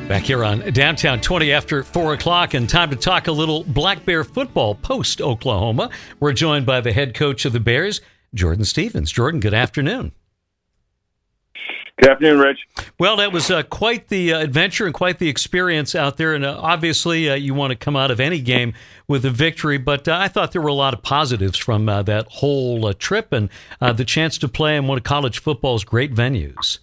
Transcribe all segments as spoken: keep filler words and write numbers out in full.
Back here on Downtown, twenty after four o'clock, and time to talk a little Black Bear football post-Oklahoma. We're joined by the head coach of the Bears, Jordan Stevens. Jordan, good afternoon. Good afternoon, Rich. Well, that was uh, quite the uh, adventure and quite the experience out there, and uh, obviously uh, you want to come out of any game with a victory, but uh, I thought there were a lot of positives from uh, that whole uh, trip and uh, the chance to play in one of college football's great venues.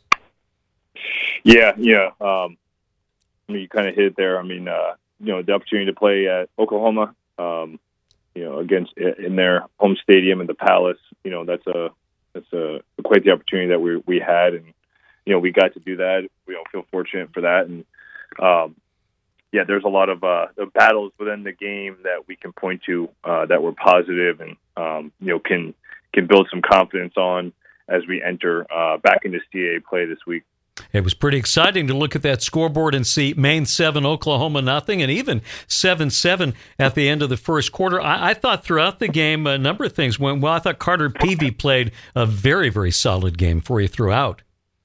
Yeah, yeah. Um, I mean, you kind of hit it there. I mean, uh, you know, the opportunity to play at Oklahoma, um, you know, against in their home stadium in the Palace. You know, that's a that's a quite the opportunity that we we had, and you know, we got to do that. We don't feel fortunate for that, and um, yeah, there's a lot of uh, the battles within the game that we can point to uh, that were positive, and um, you know, can can build some confidence on as we enter uh, back into C A A play this week. It was pretty exciting to look at that scoreboard and see Maine seven, Oklahoma nothing, and even seven seven at the end of the first quarter. I, I thought throughout the game a number of things went well. I thought Carter Peavy played a very, very solid game for you throughout.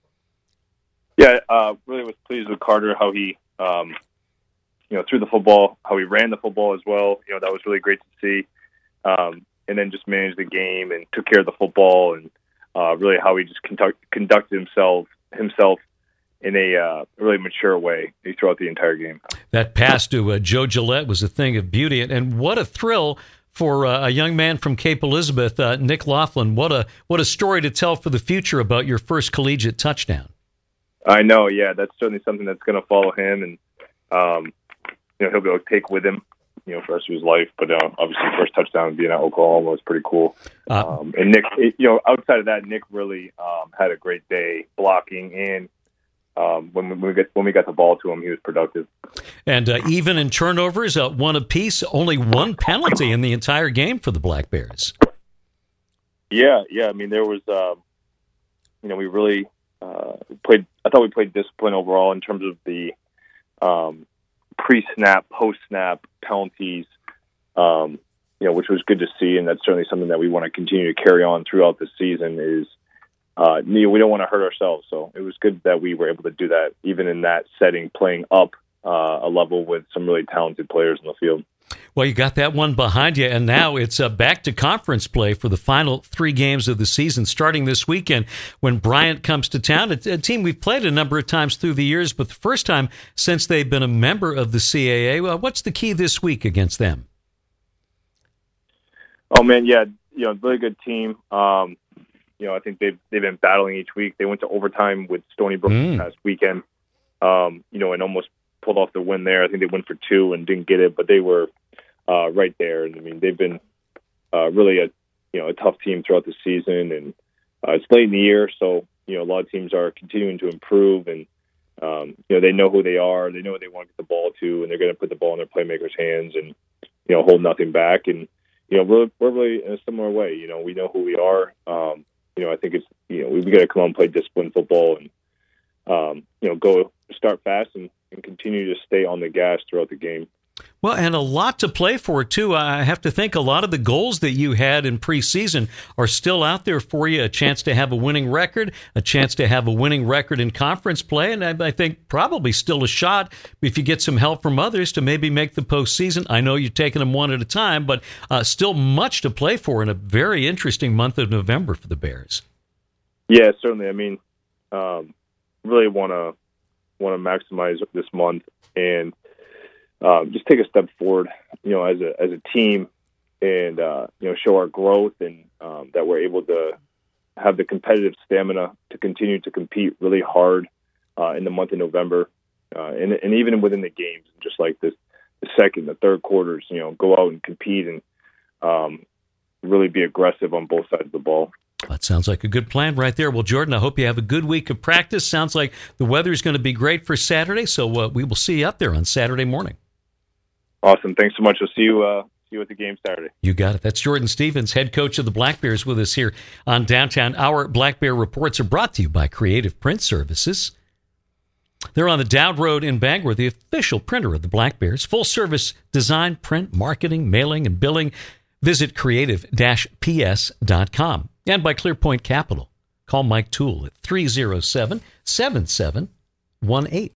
Yeah, uh, really was pleased with Carter, how he, um, you know, threw the football, how he ran the football as well. You know, that was really great to see. Um, and then just managed the game and took care of the football, and uh, really how he just conduct, conducted himself himself in a uh, really mature way throughout the entire game. That pass to uh, Joe Gillette was a thing of beauty, and, and what a thrill for uh, a young man from Cape Elizabeth, uh, Nick Laughlin. What a what a story to tell for the future about your first collegiate touchdown. I know, yeah, that's certainly something that's going to follow him, and um, you know, he'll be able to take with him, you know, for the rest of his life. But uh, obviously, the first touchdown being at Oklahoma was pretty cool. Uh, um, and Nick, you know, outside of that, Nick really um, had a great day blocking, and um, when, when we get when we got the ball to him, he was productive. And uh, even in turnovers, uh, one apiece, only one penalty in the entire game for the Black Bears. Yeah, yeah. I mean, there was, uh, you know, we really uh, played. I thought we played discipline overall in terms of the um, pre-snap, post-snap penalties, um, you know, which was good to see, and that's certainly something that we want to continue to carry on throughout the season. Is uh, you know, we don't want to hurt ourselves, so it was good that we were able to do that, even in that setting, playing up uh, a level with some really talented players in the field. Well, you got that one behind you, and now it's uh, back to conference play for the final three games of the season, starting this weekend when Bryant comes to town. It's a team we've played a number of times through the years, but the first time since they've been a member of the C A A. Well, what's the key this week against them? Oh, man, yeah, you know, really good team. Um, you know, I think they've, they've been battling each week. They went to overtime with Stony Brook mm. past weekend, um, you know, and almost pulled off the win there. I think they went for two and didn't get it, but they were uh, right there. And I mean, they've been uh, really a you know a tough team throughout the season, and uh, it's late in the year, so you know a lot of teams are continuing to improve, and um, you know they know who they are, they know what they want to get the ball to, and they're going to put the ball in their playmakers' hands and you know hold nothing back. And you know we're we're really in a similar way. You know we know who we are. Um, you know I think it's you know we've got to come out and play disciplined football and um, you know go start fast and. and continue to stay on the gas throughout the game. Well, and a lot to play for, too. I have to think a lot of the goals that you had in preseason are still out there for you, a chance to have a winning record, a chance to have a winning record in conference play, and I, I think probably still a shot if you get some help from others to maybe make the postseason. I know you're taking them one at a time, but uh, still much to play for in a very interesting month of November for the Bears. Yeah, certainly. I mean, um, really want to want to maximize this month and uh, just take a step forward, you know, as a as a team, and uh, you know, show our growth and um, that we're able to have the competitive stamina to continue to compete really hard uh, in the month of November, uh, and and even within the games, just like this, the second, the third quarters, you know, go out and compete and um, really be aggressive on both sides of the ball. That sounds like a good plan right there. Well, Jordan, I hope you have a good week of practice. Sounds like the weather is going to be great for Saturday, so uh, we will see you up there on Saturday morning. Awesome. Thanks so much. I'll see you, uh, see you at the game Saturday. You got it. That's Jordan Stevens, head coach of the Black Bears, with us here on Downtown. Our Black Bear Reports are brought to you by Creative Print Services. They're on the Dowd Road in Bangor, the official printer of the Black Bears. Full-service design, print, marketing, mailing, and billing. Visit creative dash p s dot com. And by ClearPoint Capital. Call Mike Toole at three oh seven, seven seven one eight.